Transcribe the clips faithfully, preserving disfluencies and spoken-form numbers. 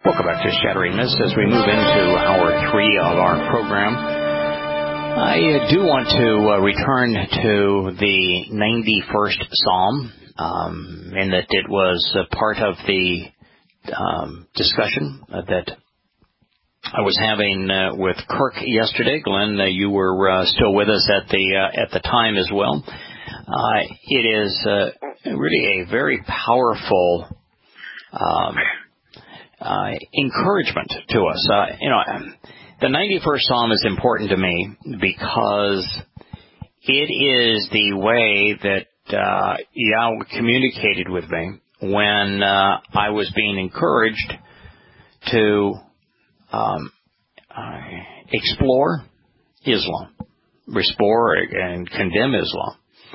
Welcome back to Shattering Myths as we move into hour three of our program. I uh, do want to uh, return to the ninety-first Psalm, um, in that it was uh, part of the um, discussion uh, that I was having uh, with Kirk yesterday. Glenn, uh, you were uh, still with us at the uh, at the time as well. Uh, it is uh, really a very powerful um, uh, encouragement to us. Uh, you know, the ninety-first Psalm is important to me because it is the way that uh, Yahweh communicated with me when uh, I was being encouraged to um, uh, explore Islam, explore and condemn Islam.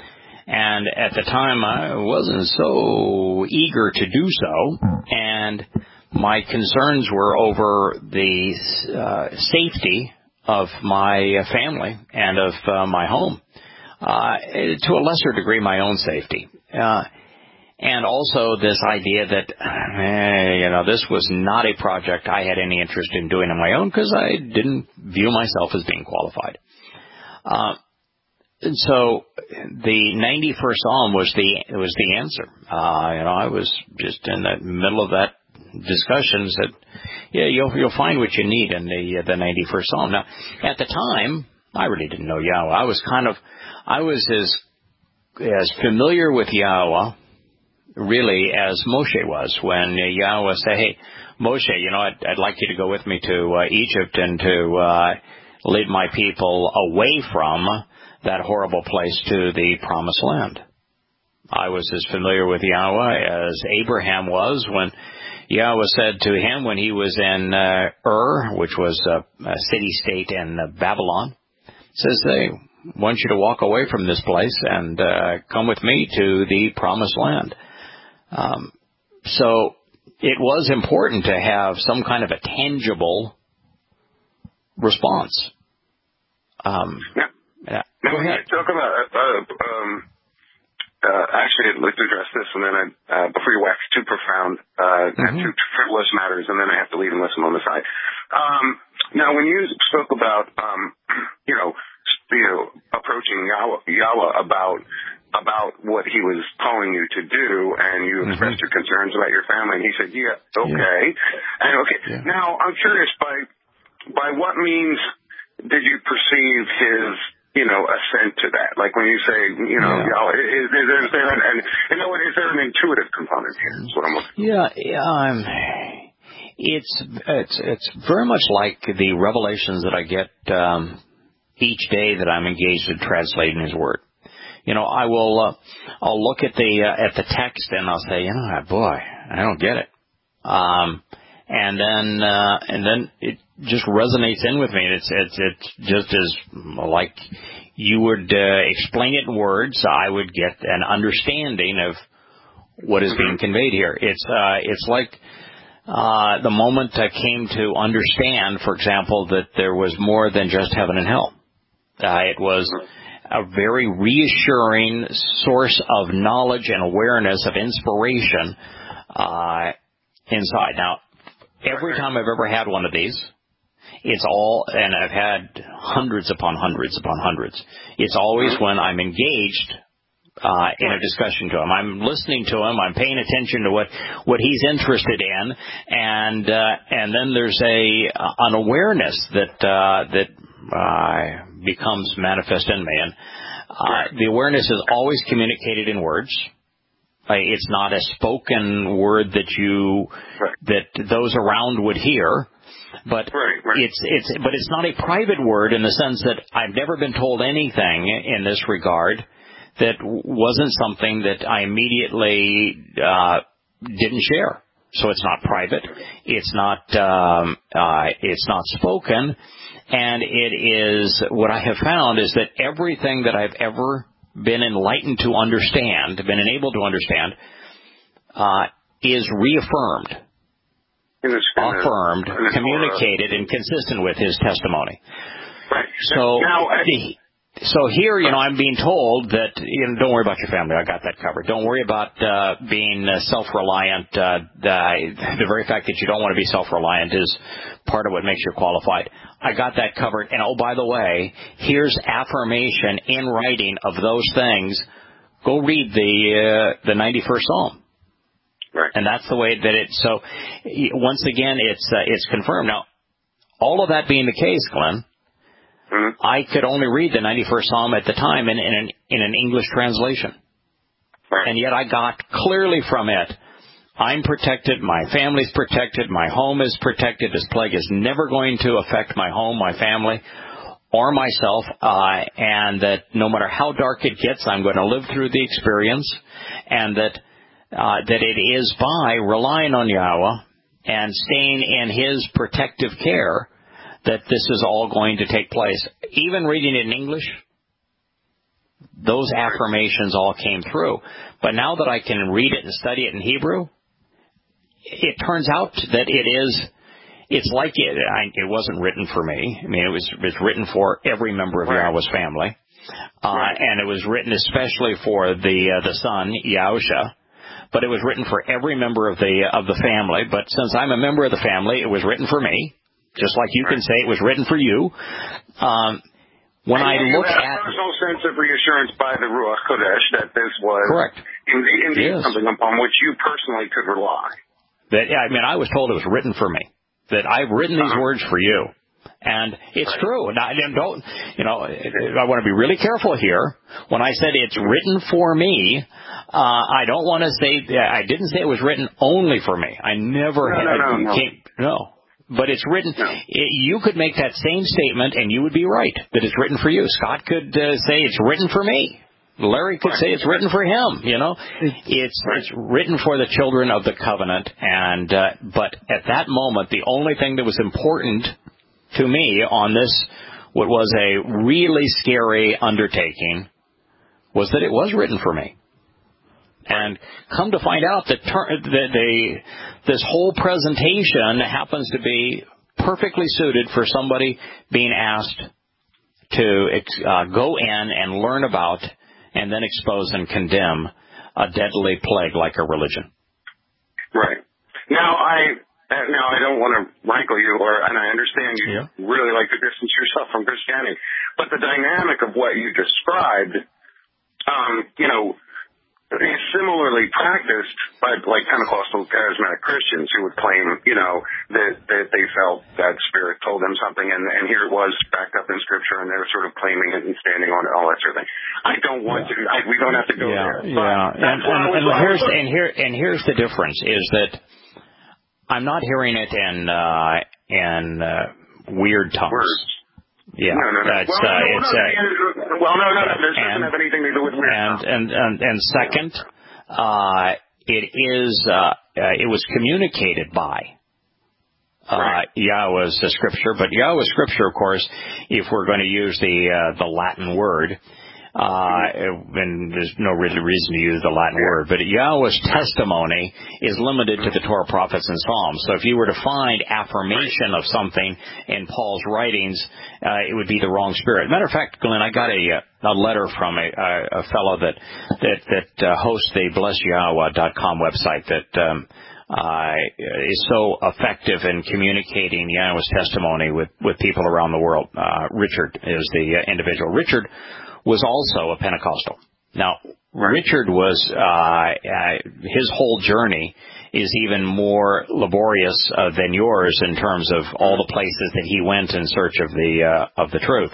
And at the time, I wasn't so eager to do so, and my concerns were over the uh, safety of my family and of uh, my home, uh, to a lesser degree, my own safety. Uh, and also this idea that, eh, you know, this was not a project I had any interest in doing on my own because I didn't view myself as being qualified. Uh, and so the ninety-first Psalm was the was the answer. Uh, you know, I was just in the middle of that discussions that, yeah, you'll you'll find what you need in the uh, the ninety-first Psalm. Now, at the time, I really didn't know Yahweh. I was kind of, I was as as familiar with Yahweh, really, as Moshe was. When uh, Yahweh said, "Hey, Moshe, you know, I'd, I'd like you to go with me to uh, Egypt and to uh, lead my people away from that horrible place to the Promised Land." I was as familiar with Yahweh as Abraham was when Yahweh said to him when he was in uh, Ur, which was a, a city-state in uh, Babylon, says, "Hey, I want you to walk away from this place and uh, come with me to the Promised Land." Um, so it was important to have some kind of a tangible response. Um, now, yeah. now Go when ahead. you talk about uh, um, Uh, actually, I'd like to address this, and then I, uh, before you wax too profound, uh, mm-hmm. two frivolous matters, and then I have to leave and listen on the side. Um, now, when you spoke about, um, you know, you know, approaching Yahweh, Yahweh about about what he was calling you to do, and you expressed mm-hmm. your concerns about your family, and he said, "Yeah, okay," yeah. and okay. Yeah. Now, I'm curious, by by what means did you perceive his, you know, assent to that? Like when you say, you know, yeah. Yahweh, is, is, is there an, and, you know, is there an intuitive component here? That's what I'm looking for. Yeah, yeah, um, it's, it's, it's very much like the revelations that I get, um, each day that I'm engaged in translating his word. You know, I will, uh, I'll look at the, uh, at the text and I'll say, you know, boy, I don't get it. Um, and then, uh, and then it just resonates in with me. It's, it's, it's just as like you would, uh, explain it in words, I would get an understanding of what is being conveyed here. It's, uh, it's like, uh, the moment I came to understand, for example, that there was more than just heaven and hell. Uh, it was a very reassuring source of knowledge and awareness of inspiration, uh, inside. Now, every time I've ever had one of these, it's all, and I've had hundreds upon hundreds upon hundreds, it's always when I'm engaged uh, in a discussion to him. I'm listening to him, I'm paying attention to what, what he's interested in, and uh, and then there's a an awareness that uh, that uh, becomes manifest in me. And uh, the awareness is always communicated in words. Uh, it's not a spoken word that you right. that those around would hear, but right, right. it's it's but it's not a private word in the sense that I've never been told anything in this regard that wasn't something that I immediately uh, didn't share. So it's not private, it's not um, uh, it's not spoken, and it is what I have found is that everything that I've ever been enlightened to understand, been enabled to understand, uh, is reaffirmed, affirmed, communicated, and consistent with his testimony. Right. So, now, the, so here, you know, I'm being told that, you know, don't worry about your family. I got that covered. Don't worry about uh, being uh, self-reliant. Uh, the, the very fact that you don't want to be self-reliant is part of what makes you qualified. I got that covered. And, oh, by the way, here's affirmation in writing of those things. Go read the uh, the ninety-first Psalm. Right. And that's the way that it, so once again, it's uh, it's confirmed. Now, all of that being the case, Glenn, mm-hmm. I could only read the ninety-first Psalm at the time in, in, an, in an English translation. Right. And yet I got clearly from it, I'm protected, my family's protected, my home is protected, this plague is never going to affect my home, my family, or myself, uh, and that no matter how dark it gets, I'm going to live through the experience, and that uh, that it is by relying on Yahweh and staying in His protective care that this is all going to take place. Even reading it in English, those affirmations all came through. But now that I can read it and study it in Hebrew, it turns out that it is, it's like it, I, it wasn't written for me. I mean, it was, it was written for every member of right. Yahweh's family. Uh, right. And it was written especially for the, uh, the son, Yahusha. But it was written for every member of the, of the family. But since I'm a member of the family, it was written for me. Just like you right. can say it was written for you. Um, when and I you look have at... There's no sense of reassurance by the Ruach Kodesh that this was correct. indeed, indeed yes. something upon which you personally could rely. That, yeah, I mean, I was told it was written for me. That I've written these uh-huh. words for you. And it's right. true. Now, don't, you know, I want to be really careful here. When I said it's written for me, uh, I don't want to say, I didn't say it was written only for me. I never no, had, no, no, no. Came, no. But it's written, no. it, you could make that same statement and you would be right, that it's written for you. Scott could uh, say it's written for me. Larry could right. say it's written for him, you know. It's right. it's written for the children of the covenant, and uh, but at that moment, the only thing that was important to me on this, what was a really scary undertaking, was that it was written for me. And come to find out that ter- the, the, this whole presentation happens to be perfectly suited for somebody being asked to uh, go in and learn about and then expose and condemn a deadly plague like a religion. Right. Now, I now I don't want to rankle you, or and I understand you yeah. really like to distance yourself from Christianity, but the dynamic of what you described, um, you know, is similarly practiced by like Pentecostal charismatic Christians who would claim, you know, that, that they felt that Spirit told them something, and, and here it was backed up in Scripture, and they're sort of claiming it and standing on it, all that sort of thing. I don't want yeah. to. I, we don't have to go yeah, there. Yeah, and, and, and here's and here and here's the difference: is that I'm not hearing it in uh, in uh, weird tongues. Words. Yeah, no, no, no. that's well, uh, no, it's no, uh, well, no, no, no. This and, doesn't have anything to do with weird and, stuff. and and and second, uh, it is uh, uh, it was communicated by uh, right. Yahweh's uh, scripture, but Yahweh's scripture, of course, if we're going to use the uh, the Latin word. Uh, and there's no really reason to use the Latin word, but Yahweh's testimony is limited to the Torah, prophets, and Psalms. So if you were to find affirmation of something in Paul's writings, uh, it would be the wrong spirit. Matter of fact, Glenn, I got a, a letter from a, a, a fellow that that, that uh, hosts the bless yahweh dot com website that um, uh, is so effective in communicating Yahweh's testimony with, with people around the world. Uh, Richard is the uh, individual. Richard was also a Pentecostal. Now, right. Richard was, uh, uh, his whole journey is even more laborious uh, than yours in terms of all the places that he went in search of the, uh, of the truth.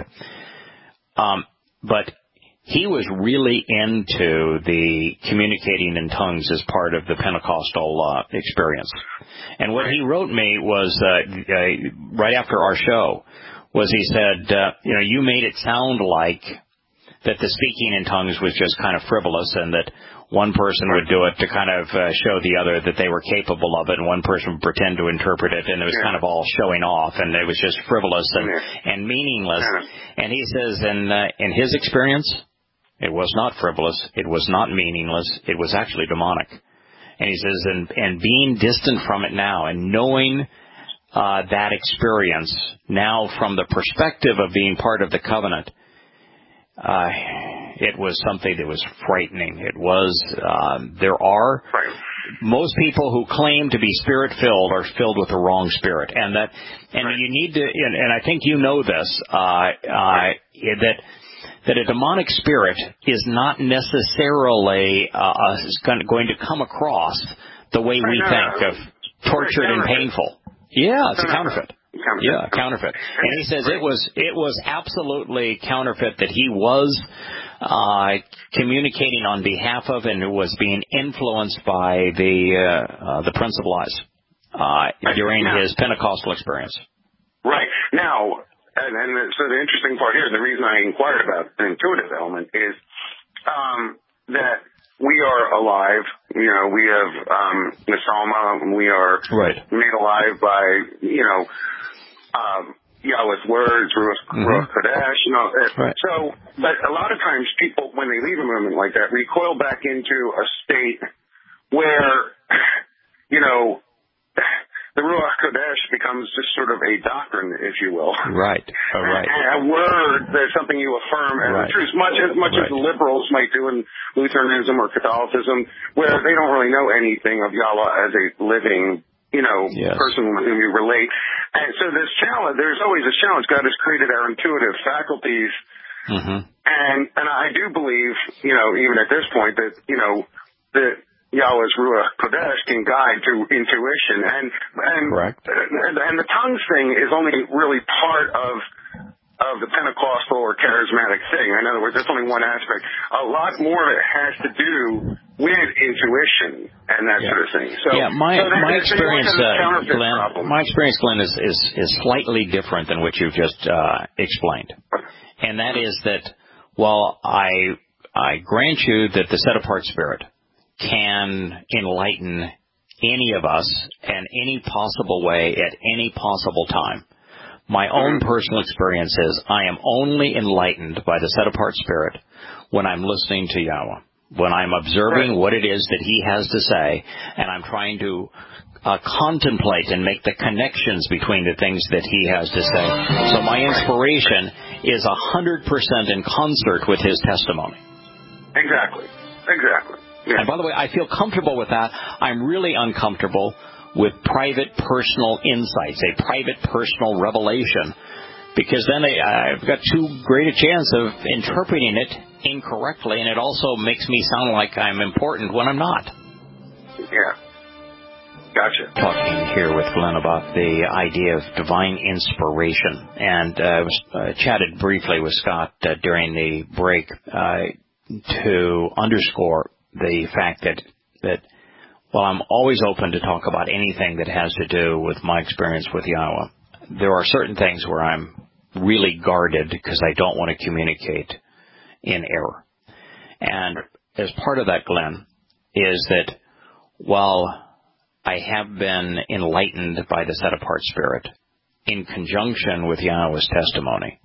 Um, but he was really into the communicating in tongues as part of the Pentecostal uh, experience. And what he wrote me was, uh, uh, right after our show, was he said, uh, you know, you made it sound like that the speaking in tongues was just kind of frivolous, and that one person would do it to kind of uh, show the other that they were capable of it, and one person would pretend to interpret it, and it was yeah. kind of all showing off, and it was just frivolous and, yeah. and meaningless. Yeah. And he says, in, uh, in his experience, it was not frivolous, it was not meaningless, it was actually demonic. And he says, and, and being distant from it now, and knowing uh, that experience now from the perspective of being part of the covenant, uh, it was something that was frightening. It was, um, there are, most people who claim to be spirit-filled are filled with the wrong spirit. And that, and right. you need to, and, and I think you know this, uh, uh, that, that a demonic spirit is not necessarily, uh, going to come across the way we think of tortured and painful. Yeah, it's a counterfeit. Counterfeit. Yeah, counterfeit. And he says it was it was absolutely counterfeit, that he was uh, communicating on behalf of and was being influenced by the uh, uh, the Prince of Lies uh, during now, his Pentecostal experience. Right. Now, and, and so the interesting part here, the reason I inquired about the intuitive element is um, that we are alive. You know, we have um, Nesama. We are right. made alive by, you know, um, Yahweh's words, Ruach mm-hmm. Kodesh, you know. Right. So, but a lot of times people, when they leave a movement like that, recoil back into a state where, you know, the Ruach Kodesh becomes just sort of a doctrine, if you will. Right. Oh, right. A word that's something you affirm as right. the truth, much as much right. as the liberals might do in Lutheranism or Catholicism, where they don't really know anything of Yahweh as a living, you know, yes. person with whom you relate. And so this challenge, there's always a challenge. God has created our intuitive faculties. Mm-hmm. And, and I do believe, you know, even at this point that, you know, that Yahweh's Ruach Kodesh can guide to intuition. And, and, Correct. and, and the tongues thing is only really part of, of the Pentecostal or charismatic thing. In other words, that's only one aspect. A lot more of it has to do with intuition and that yeah. sort of thing. So, yeah, my, so that, my experience, uh, Glenn, problem. my experience, Glenn, is, is, is slightly different than what you've just, uh, explained. And that is that, while I, I grant you that the set-apart spirit can enlighten any of us in any possible way at any possible time, my own personal experience is I am only enlightened by the set-apart spirit when I'm listening to Yahweh, when I'm observing what it is that he has to say, and I'm trying to uh, contemplate and make the connections between the things that he has to say. So my inspiration is one hundred percent in concert with his testimony. Exactly. Exactly. Yeah. And by the way, I feel comfortable with that. I'm really uncomfortable with private personal insights, a private personal revelation, because then they, I've got too great a chance of interpreting it incorrectly, and it also makes me sound like I'm important when I'm not. Yeah. Gotcha. Talking here with Glenn about the idea of divine inspiration, and uh, I was uh, chatted briefly with Scott uh, during the break uh, to underscore the fact that that while I'm always open to talk about anything that has to do with my experience with Yahweh, there are certain things where I'm really guarded because I don't want to communicate in error. And as part of that, Glenn, is that while I have been enlightened by the set-apart spirit in conjunction with Yahweh's testimony,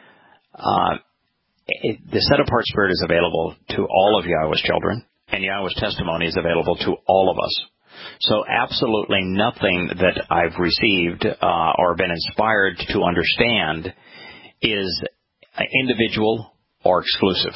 uh, it, the set-apart spirit is available to all of Yahweh's children, and Yahweh's testimony is available to all of us. So absolutely nothing that I've received uh, or been inspired to understand is individual or exclusive.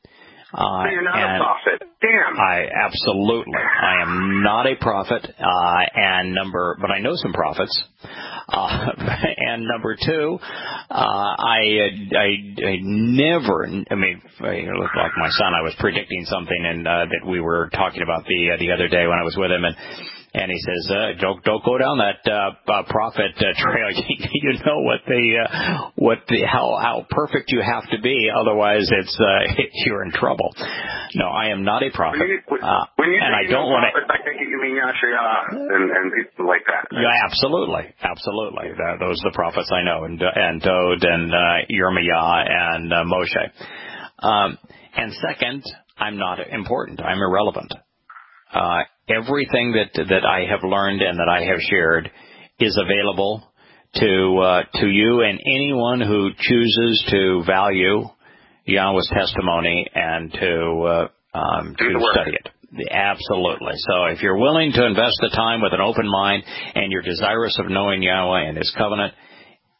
Uh, so you're not a prophet. Damn. I absolutely. I am not a prophet. Uh, and number, but I know some prophets. Uh, and number two, uh, I, I, I never, I mean, it looked like my son. I was predicting something and, uh, that we were talking about the, uh, the other day when I was with him, and, and he says, uh, don't, don't go down that, uh, uh prophet uh, trail. You know what the, uh, what the, how, how perfect you have to be. Otherwise it's, uh, you're in trouble. No, I am not a prophet. When you, uh, when you and I don't want to, I think you mean Yashayah and, and people like that. Right? Yeah, absolutely. Absolutely. Uh, those are the prophets I know, and, and Dod and, uh, Yirmiyah and, uh, Moshe. Um, and second, I'm not important. I'm irrelevant. Uh, everything that, that I have learned and that I have shared is available to, uh, to you and anyone who chooses to value Yahweh's testimony and to, uh, um, to study it. Absolutely. So if you're willing to invest the time with an open mind and you're desirous of knowing Yahweh and His covenant,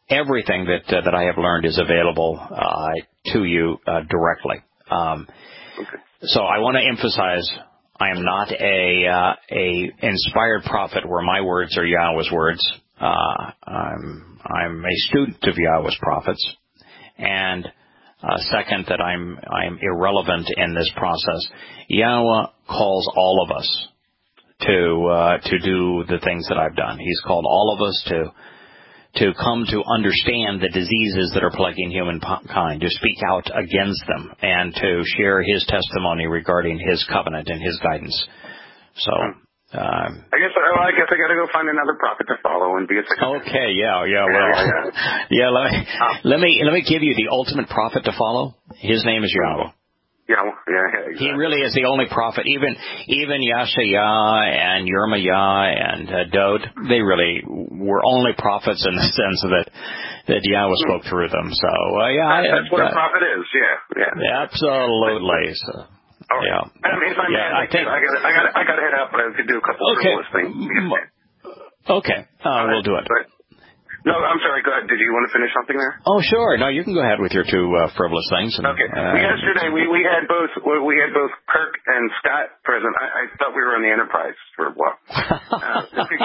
everything that uh, that I have learned is available uh, to you uh, directly. Um, okay. So I want to emphasize, I am not a uh, a inspired prophet where my words are Yahweh's words. Uh, I'm I'm a student of Yahweh's prophets, and uh, second, that I'm I'm irrelevant in this process. Yahweh calls all of us to uh, to do the things that I've done. He's called all of us to to come to understand the diseases that are plaguing humankind, to speak out against them, and to share his testimony regarding his covenant and his guidance. So, um, I guess well, I guess I got to go find another prophet to follow and be a second. Okay, yeah, yeah, well, yeah. yeah let, me, um, let me let me give you the ultimate prophet to follow. His name is Yahweh. Yeah, yeah, yeah exactly. He really is the only prophet. Even even Yashayah and Yirmiyah and uh, Dod, they really were only prophets in the sense that that Yahweh spoke through them. So uh, yeah, that's I, what uh, a prophet is. Yeah, yeah, absolutely. So, right. yeah, I mean, if I, yeah, I, I think I got I got I got to head out, but I could do a couple okay. of things. Okay, uh, we'll do it. But, No, I'm sorry. Go ahead. Did you want to finish something there? Oh, sure. No, you can go ahead with your two uh, frivolous things. And, okay. Uh, Yesterday we, we had both we had both Kirk and Scott present. I, I thought we were on the Enterprise for a while. Uh,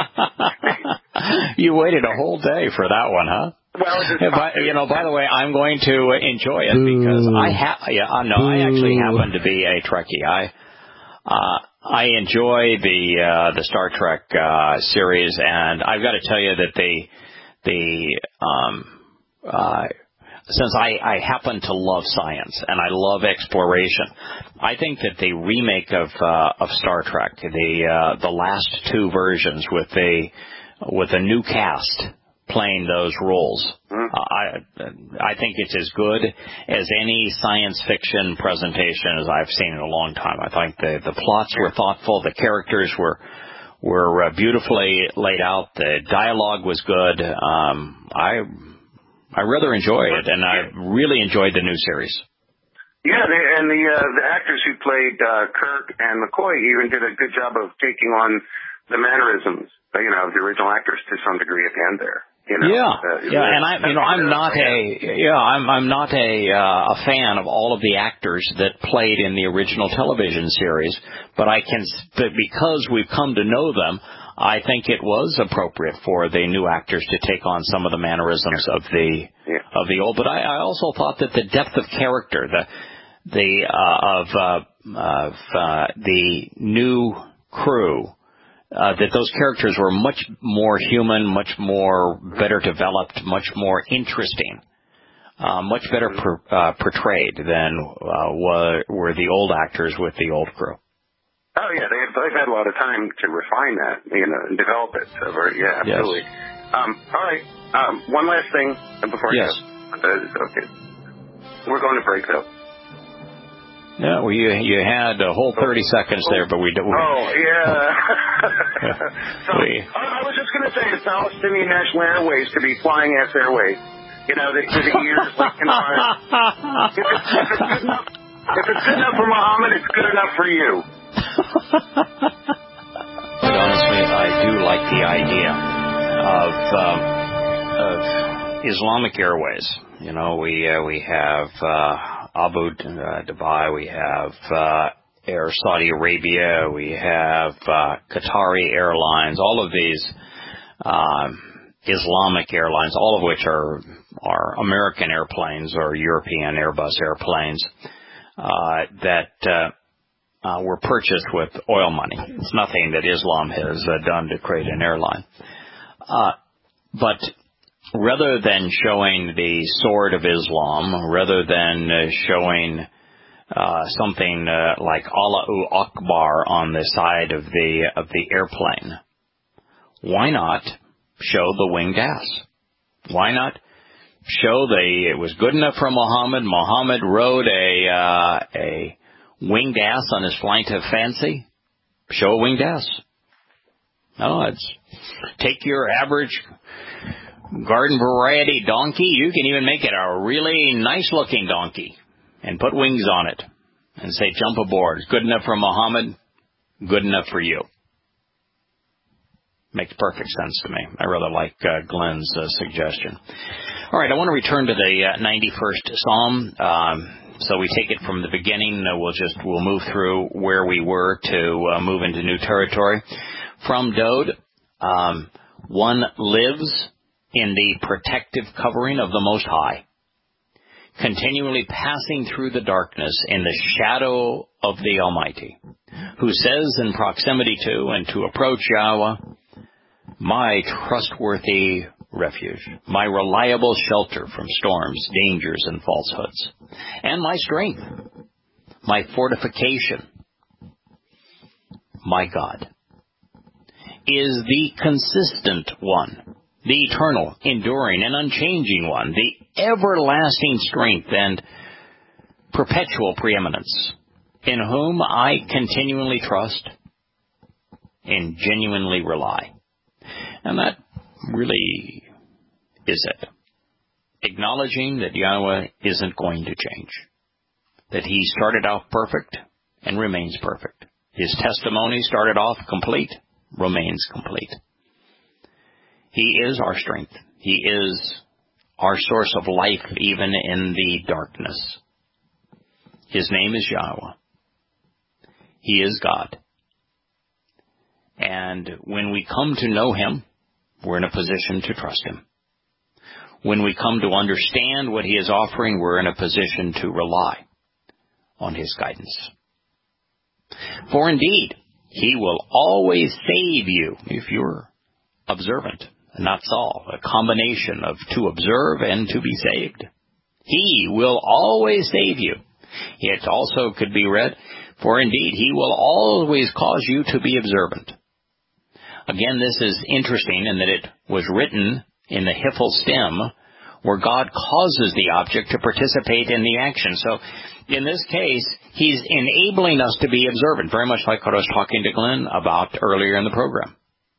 you waited a whole day for that one, huh? Well, yeah, by, you know, by the way, I'm going to enjoy it because I have. Yeah, uh, no, I actually happen to be a Trekkie. I uh, I enjoy the uh, the Star Trek uh, series, and I've got to tell you that the The um, uh, since I, I happen to love science and I love exploration, I think that the remake of uh, of Star Trek, the uh, the last two versions with the with a new cast playing those roles, uh, I I think it's as good as any science fiction presentation as I've seen in a long time. I think the the plots were thoughtful, the characters were. were uh, beautifully laid out. The dialogue was good. Um, I I rather enjoy it, and I really enjoyed the new series. Yeah, they, and the uh, the actors who played uh, Kirk and McCoy even did a good job of taking on the mannerisms, you know, of the original actors to some degree at the end there. You know, yeah, uh, yeah, and I, you know, I'm not a, yeah, I'm, I'm not a, uh, a fan of all of the actors that played in the original television series, but I can, but because we've come to know them, I think it was appropriate for the new actors to take on some of the mannerisms of the, yeah. of the old. But I, I also thought that the depth of character, the, the, uh, of, uh, of, uh, the new crew. Uh, that those characters were much more human, much more better developed, much more interesting, uh, much better per, uh, portrayed than uh, were, were the old actors with the old crew. Oh yeah, they've, they've had a lot of time to refine that, you know, and develop it. So very, yeah, absolutely. Yes. Um, all right, um, one last thing before yes. I go. Uh, okay, we're going to break though. No, well, you you had a whole thirty oh. seconds there, but we don't. Oh yeah. so we, I was just going to say, the Palestinian National Airways could be flying S Airways. You know, they, through the years, like, you know, if, it's, if, it's good enough, if it's good enough for Muhammad, it's good enough for you. But honestly, I do like the idea of um, of Islamic Airways. You know, we uh, we have. Uh, Abu Dhabi, we have uh, Air Saudi Arabia, we have uh, Qatari Airlines, all of these um, Islamic airlines, all of which are are American airplanes or European Airbus airplanes uh, that uh, uh, were purchased with oil money. It's nothing that Islam has uh, done to create an airline. Uh, but rather than showing the sword of Islam, rather than uh, showing uh, something uh, like Allahu Akbar on the side of the of the airplane, why not show the winged ass? Why not show the it was good enough for Muhammad? Muhammad rode a uh, a winged ass on his flight of fancy. Show a winged ass. No, it's take your average garden variety donkey. You can even make it a really nice looking donkey and put wings on it and say jump aboard. It's good enough for Muhammad, good enough for you. Makes perfect sense to me. I really like uh, Glenn's uh, suggestion. All right, I want to return to the uh, ninety-first Psalm. Um, so we take it from the beginning. Uh, we'll just we'll move through where we were to uh, move into new territory. From Dode, um, one lives in the protective covering of the Most High, continually passing through the darkness in the shadow of the Almighty, who says in proximity to and to approach Yahweh, my trustworthy refuge, my reliable shelter from storms, dangers, and falsehoods, and my strength, my fortification, my God, is the consistent one, the eternal, enduring, and unchanging one, the everlasting strength and perpetual preeminence, in whom I continually trust and genuinely rely. And that really is it. Acknowledging that Yahweh isn't going to change. That He started off perfect and remains perfect. His testimony started off complete, remains complete. He is our strength. He is our source of life even in the darkness. His name is Yahweh. He is God. And when we come to know Him, we're in a position to trust Him. When we come to understand what He is offering, we're in a position to rely on His guidance. For indeed, He will always save you if you're observant, not Saul, a combination of to observe and to be saved. He will always save you. It also could be read, for indeed, He will always cause you to be observant. Again, this is interesting in that it was written in the Hiphil stem, where God causes the object to participate in the action. So, in this case, He's enabling us to be observant, very much like what I was talking to Glenn about earlier in the program.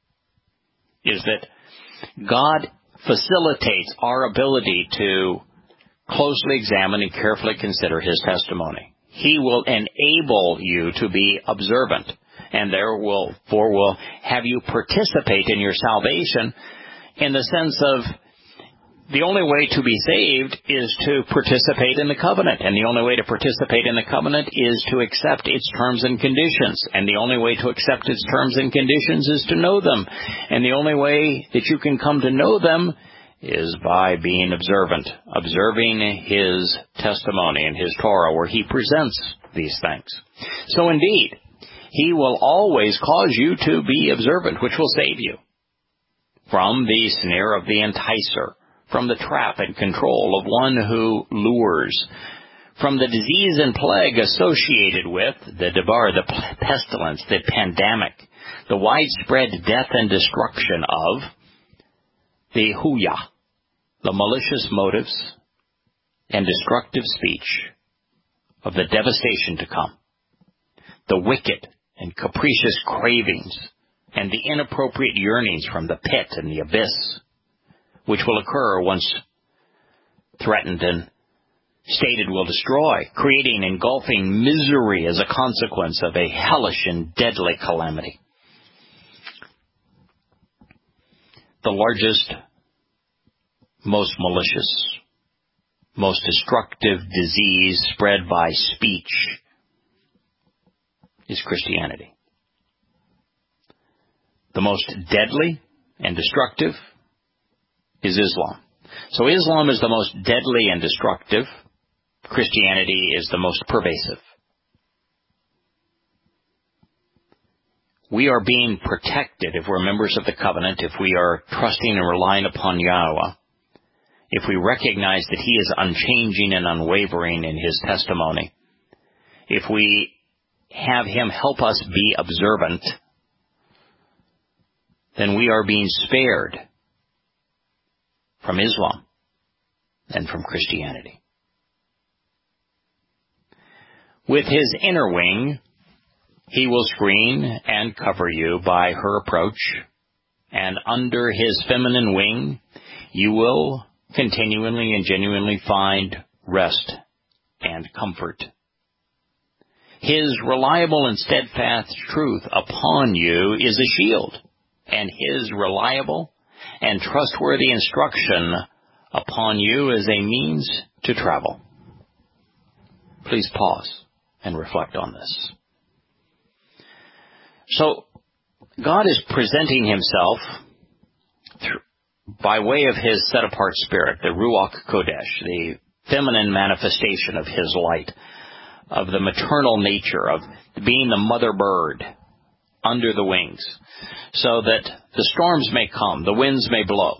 Is that God facilitates our ability to closely examine and carefully consider His testimony. He will enable you to be observant, and therefore will have you participate in your salvation in the sense of the only way to be saved is to participate in the covenant, and the only way to participate in the covenant is to accept its terms and conditions, and the only way to accept its terms and conditions is to know them, and the only way that you can come to know them is by being observant, observing His testimony and His Torah, where He presents these things. So indeed, He will always cause you to be observant, which will save you from the snare of the enticer, from the trap and control of one who lures, from the disease and plague associated with the debar, the pestilence, the pandemic, the widespread death and destruction of the huya, the malicious motives and destructive speech of the devastation to come, the wicked and capricious cravings and the inappropriate yearnings from the pit and the abyss, which will occur once threatened and stated will destroy, creating engulfing misery as a consequence of a hellish and deadly calamity. The largest, most malicious, most destructive disease spread by speech is Christianity. The most deadly and destructive is Islam. So Islam is the most deadly and destructive. Christianity is the most pervasive. We are being protected if we're members of the covenant, if we are trusting and relying upon Yahweh, if we recognize that He is unchanging and unwavering in His testimony, if we have Him help us be observant, then we are being spared from Islam and from Christianity. With His inner wing, He will screen and cover you by her approach, and under His feminine wing, you will continually and genuinely find rest and comfort. His reliable and steadfast truth upon you is a shield, and His reliable and trustworthy instruction upon you as a means to travel. Please pause and reflect on this. So, God is presenting himself through, by way of his set-apart spirit, the Ruach Kodesh, the feminine manifestation of his light, of the maternal nature, of being the mother bird under the wings, so that the storms may come, the winds may blow,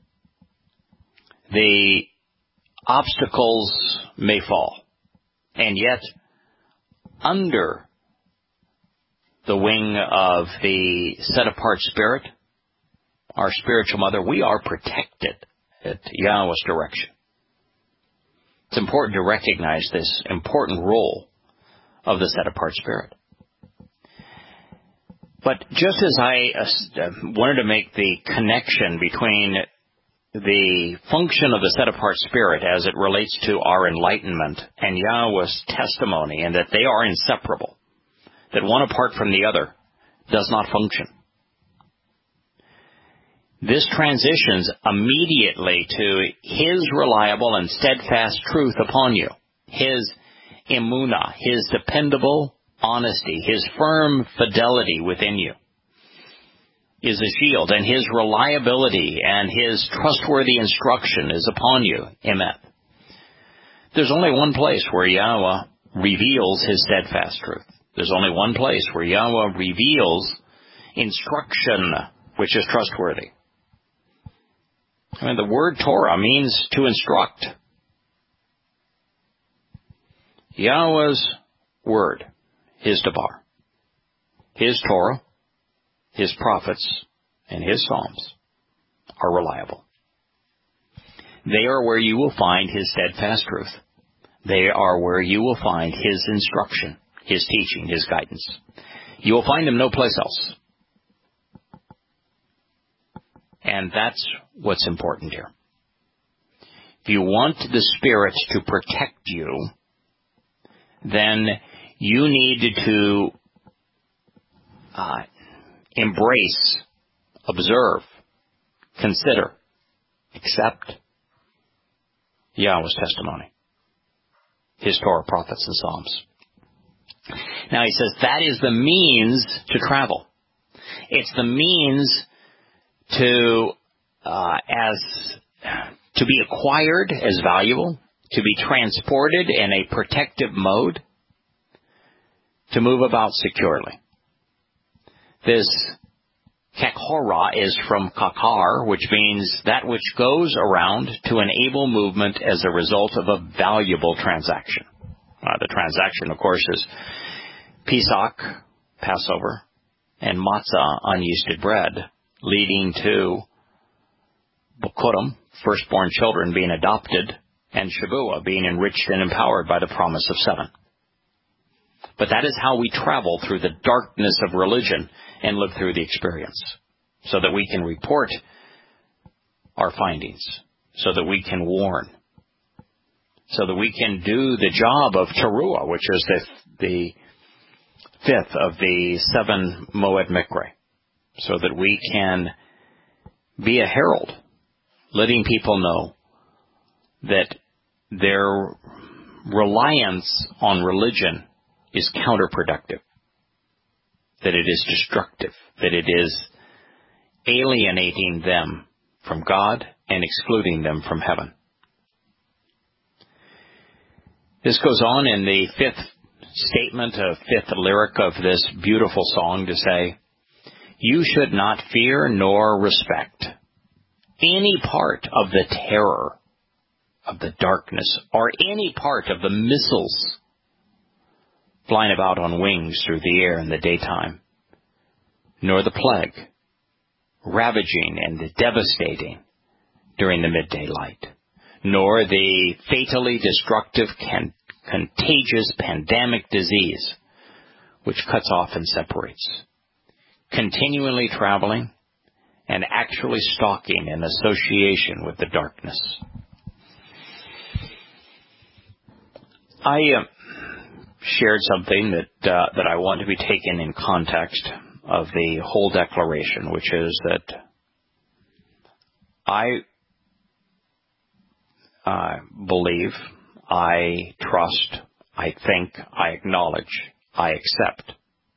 the obstacles may fall, and yet under the wing of the set-apart spirit, our spiritual mother, we are protected at Yahweh's direction. It's important to recognize this important role of the set-apart spirit. But just as I uh, wanted to make the connection between the function of the set-apart spirit as it relates to our enlightenment and Yahweh's testimony, and that they are inseparable, that one apart from the other does not function. This transitions immediately to his reliable and steadfast truth upon you, his emunah, his dependable honesty, his firm fidelity within you is a shield, and his reliability and his trustworthy instruction is upon you, emet. There's only one place where Yahweh reveals his steadfast truth. There's only one place where Yahweh reveals instruction which is trustworthy. I mean, the word Torah means to instruct. Yahweh's word, his Debar, his Torah, his prophets, and his Psalms are reliable. They are where you will find his steadfast truth. They are where you will find his instruction, his teaching, his guidance. You will find them no place else. And that's what's important here. If you want the Spirit to protect you, then you need to uh, embrace, observe, consider, accept Yahweh's testimony, his Torah, prophets, and Psalms. Now he says that is the means to travel. It's the means to uh, as to be acquired as valuable, to be transported in a protective mode, to move about securely. This kakhora is from kakar, which means that which goes around to enable movement as a result of a valuable transaction. Uh, the transaction, of course, is Pesach, Passover, and matzah, unyeasted bread, leading to Bokurim, firstborn children being adopted, and Shavuah being enriched and empowered by the promise of seven. But that is how we travel through the darkness of religion and live through the experience, so that we can report our findings, so that we can warn, so that we can do the job of Teruah, which is the, the fifth of the seven Moed Mikre, so that we can be a herald, letting people know that their reliance on religion is counterproductive, that it is destructive, that it is alienating them from God and excluding them from heaven. This goes on in the fifth statement, of fifth lyric of this beautiful song to say, you should not fear nor respect any part of the terror of the darkness or any part of the missiles flying about on wings through the air in the daytime, nor the plague, ravaging and devastating during the midday light, nor the fatally destructive, can, contagious pandemic disease which cuts off and separates, continually traveling and actually stalking in association with the darkness. I uh, shared something that uh, that I want to be taken in context of the whole declaration, which is that I uh, believe, I trust, I think, I acknowledge, I accept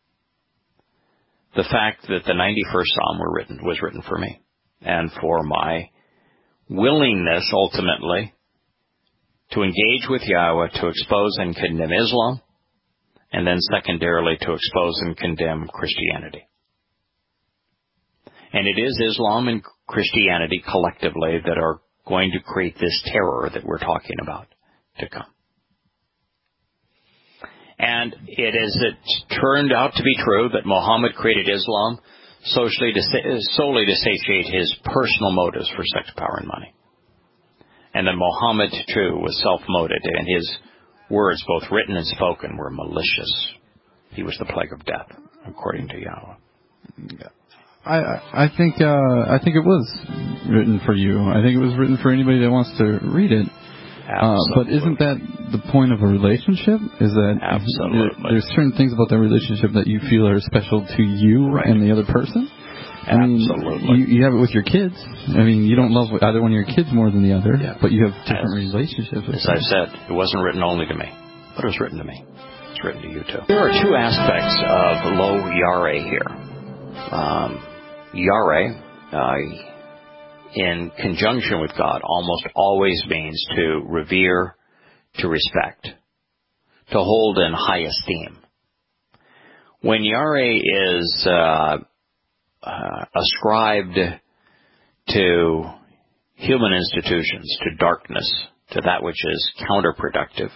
the fact that the ninety-first Psalm were written, was written for me and for my willingness ultimately to engage with Yahweh to expose and condemn Islam, and then secondarily to expose and condemn Christianity. And it is Islam and Christianity collectively that are going to create this terror that we're talking about to come. And it is it turned out to be true that Muhammad created Islam socially to, solely to satiate his personal motives for sex, power, and money. And that Muhammad, too, was self-motivated, and his words, both written and spoken, were malicious. He was the plague of death, according to Yahweh. I, I think uh, I think it was written for you. I think it was written for anybody that wants to read it. Uh, but isn't that the point of a relationship? Is that Absolutely. There's certain things about that relationship that you feel are special to you right. and the other person? I Absolutely. mean, you, you have it with your kids. I mean, you don't love either one of your kids more than the other, yeah. but you have different as, relationships with As them. I've said, it wasn't written only to me, but it was written to me. It's written to you, too. There are two aspects of Lo Yare here. Um, Yare, uh, in conjunction with God, almost always means to revere, to respect, to hold in high esteem. When Yare is uh, uh, ascribed to human institutions, to darkness, to that which is counterproductive,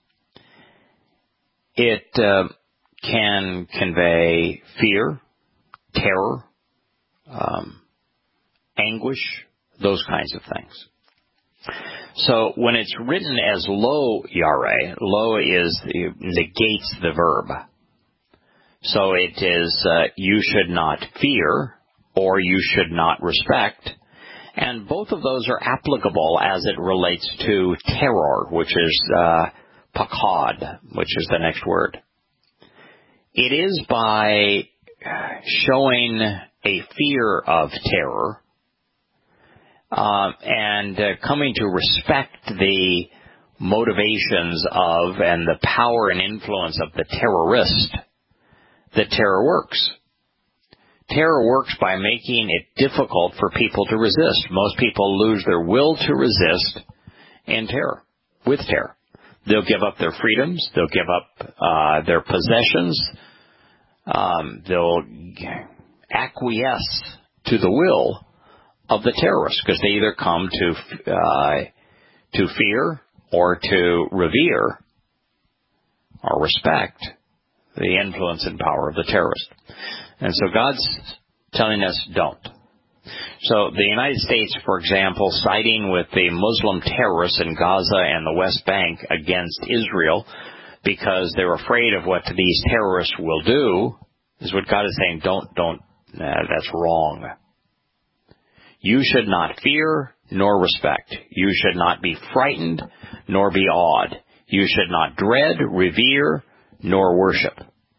it uh, can convey fear, terror, um, anguish, those kinds of things. So when it's written as Lo Yare, Lo is negates the verb. So it is uh, you should not fear or you should not respect. And both of those are applicable as it relates to terror, which is uh, pakad, which is the next word. It is by showing a fear of terror Uh, and uh, coming to respect the motivations of and the power and influence of the terrorist, that terror works. Terror works by making it difficult for people to resist. Most people lose their will to resist in terror, with terror. They'll give up their freedoms. They'll give up uh, their possessions. Um, they'll acquiesce to the will of the terrorists, because they either come to uh, to fear or to revere or respect the influence and power of the terrorist. And so God's telling us don't. So the United States, for example, siding with the Muslim terrorists in Gaza and the West Bank against Israel because they're afraid of what these terrorists will do, is what God is saying, don't, don't, uh, that's wrong. You should not fear nor respect. You should not be frightened nor be awed. You should not dread, revere, nor worship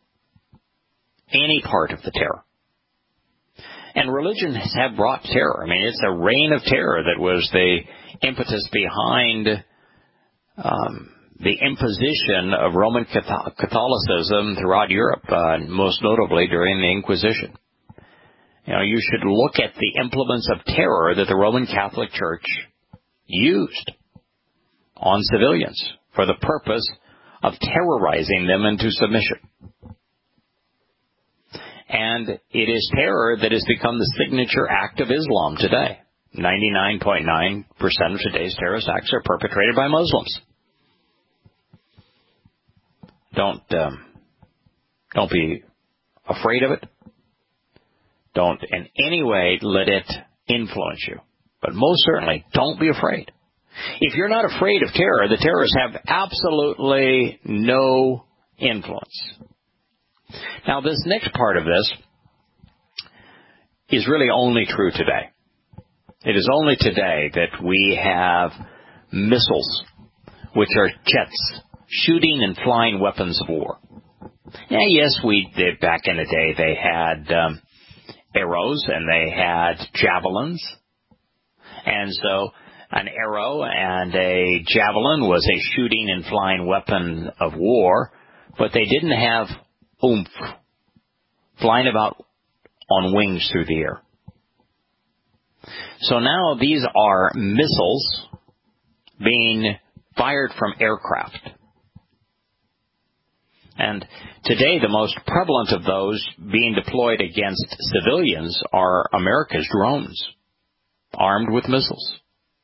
any part of the terror. And religions have brought terror. I mean, it's a reign of terror that was the impetus behind um, the imposition of Roman Catholicism throughout Europe, uh, most notably during the Inquisition. You know, you should look at the implements of terror that the Roman Catholic Church used on civilians for the purpose of terrorizing them into submission. And it is terror that has become the signature act of Islam today. ninety-nine point nine percent of today's terrorist acts are perpetrated by Muslims. Don't, um, don't be afraid of it. Don't in any way let it influence you. But most certainly, don't be afraid. If you're not afraid of terror, the terrorists have absolutely no influence. Now, this next part of this is really only true today. It is only today that we have missiles, which are jets, shooting and flying weapons of war. Yeah, yes, we did back in the day. They had um, arrows and they had javelins. And so An arrow and a javelin was a shooting and flying weapon of war, but they didn't have oomph, flying about on wings through the air. So now these are missiles being fired from aircraft. And today the most prevalent of those being deployed against civilians are America's drones, armed with missiles.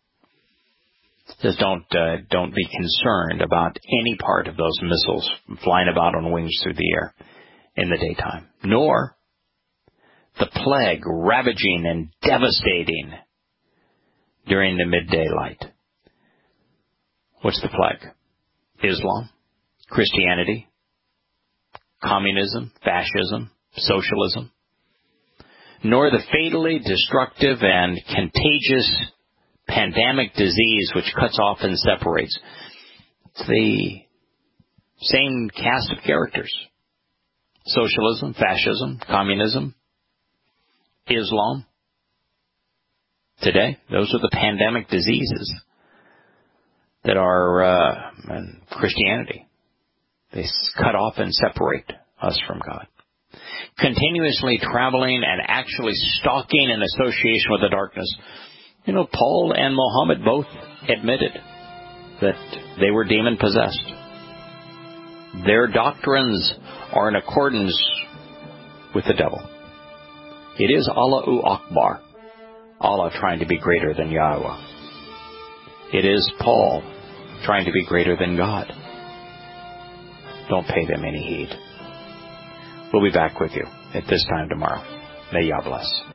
Just don't uh, don't be concerned about any part of those missiles flying about on wings through the air in the daytime, nor the plague ravaging and devastating during the midday light. What's the plague? Islam, Christianity, communism, fascism, socialism, nor the fatally destructive and contagious pandemic disease which cuts off and separates. It's the same cast of characters. Socialism, fascism, communism, Islam. Today, those are the pandemic diseases that are uh, and Christianity. They cut off and separate us from God. Continuously traveling and actually stalking in association with the darkness. You know, Paul and Muhammad both admitted that they were demon-possessed. Their doctrines are in accordance with the devil. It is Allahu Akbar, Allah trying to be greater than Yahweh. It is Paul trying to be greater than God. Don't pay them any heed. We'll be back with you at this time tomorrow. May Yah bless.